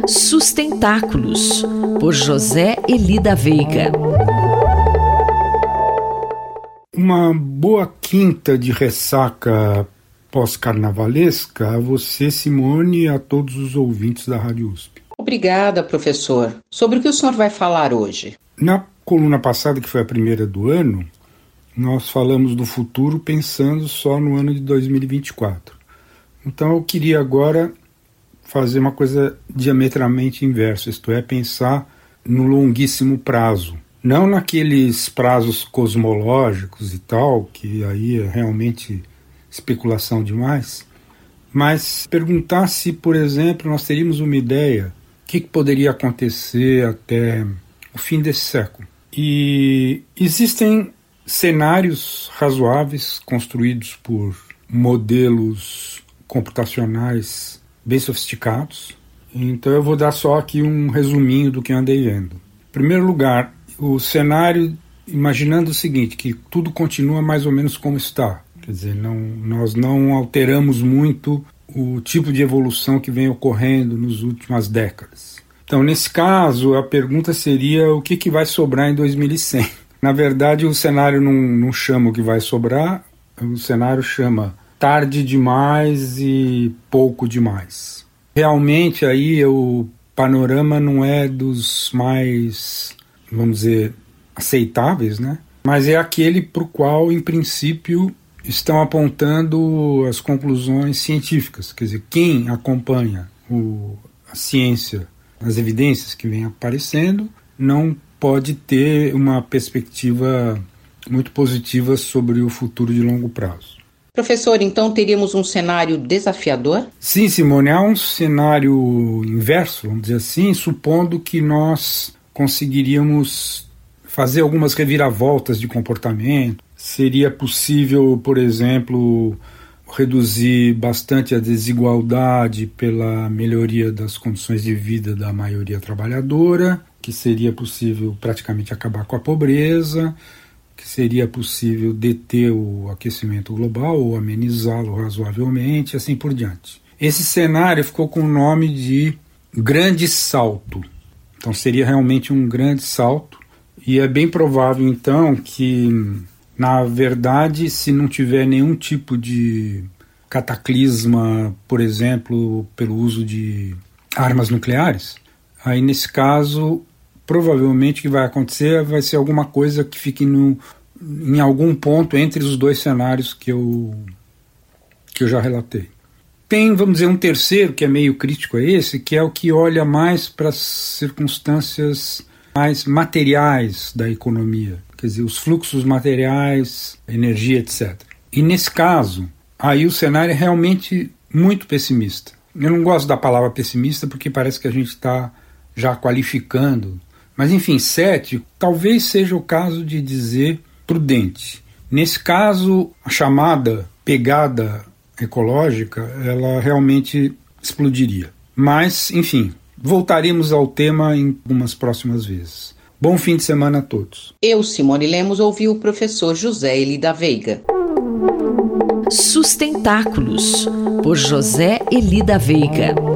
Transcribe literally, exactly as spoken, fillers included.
Sustentáculos, por José Elida Veiga. Uma boa quinta de ressaca pós-carnavalesca a você, Simone, e a todos os ouvintes da Rádio U S P. Obrigada, professor. Sobre o que o senhor vai falar hoje? Na coluna passada, que foi a primeira do ano, nós falamos do futuro pensando só no ano de dois mil e vinte e quatro. Então eu queria agora fazer uma coisa diametralmente inversa, isto é, pensar no longuíssimo prazo. Não naqueles prazos cosmológicos e tal, que aí é realmente especulação demais, mas perguntar se, por exemplo, nós teríamos uma ideia o que, que poderia acontecer até o fim desse século. E existem cenários razoáveis construídos por modelos computacionais bem sofisticados. Então eu vou dar só aqui um resuminho do que eu andei vendo. Em primeiro lugar, o cenário imaginando o seguinte, que tudo continua mais ou menos como está. Quer dizer, não, nós não alteramos muito o tipo de evolução que vem ocorrendo nas últimas décadas. Então, nesse caso, a pergunta seria o que, que vai sobrar em dois mil e cem. Na verdade, o cenário não, não chama o que vai sobrar, o cenário chama tarde demais e pouco demais. Realmente, aí o panorama não é dos mais, vamos dizer, aceitáveis, né? Mas é aquele para o qual, em princípio, estão apontando as conclusões científicas. Quer dizer, quem acompanha o, a ciência, as evidências que vêm aparecendo, não pode ter uma perspectiva muito positiva sobre o futuro de longo prazo. Professor, então teríamos um cenário desafiador? Sim, Simone, há um cenário inverso, vamos dizer assim, supondo que nós conseguiríamos fazer algumas reviravoltas de comportamento. Seria possível, por exemplo, reduzir bastante a desigualdade pela melhoria das condições de vida da maioria trabalhadora, que seria possível praticamente acabar com a pobreza, que seria possível deter o aquecimento global ou amenizá-lo razoavelmente, assim por diante. Esse cenário ficou com o nome de Grande Salto. Então seria realmente um grande salto, e é bem provável então que, na verdade, se não tiver nenhum tipo de cataclisma, por exemplo, pelo uso de armas nucleares, aí nesse caso, provavelmente o que vai acontecer vai ser alguma coisa que fique no, em algum ponto entre os dois cenários que eu, que eu já relatei. Tem, vamos dizer, um terceiro que é meio crítico a esse, que é o que olha mais para as circunstâncias mais materiais da economia, quer dizer, os fluxos materiais, energia, etcétera. E nesse caso, aí o cenário é realmente muito pessimista. Eu não gosto da palavra pessimista porque parece que a gente está já qualificando. Mas, enfim, cético talvez seja o caso de dizer prudente. Nesse caso, a chamada pegada ecológica, ela realmente explodiria. Mas, enfim, voltaremos ao tema em algumas próximas vezes. Bom fim de semana a todos. Eu, Simone Lemos, ouvi o professor José Elida Veiga. Sustentáculos, por José Elida Veiga.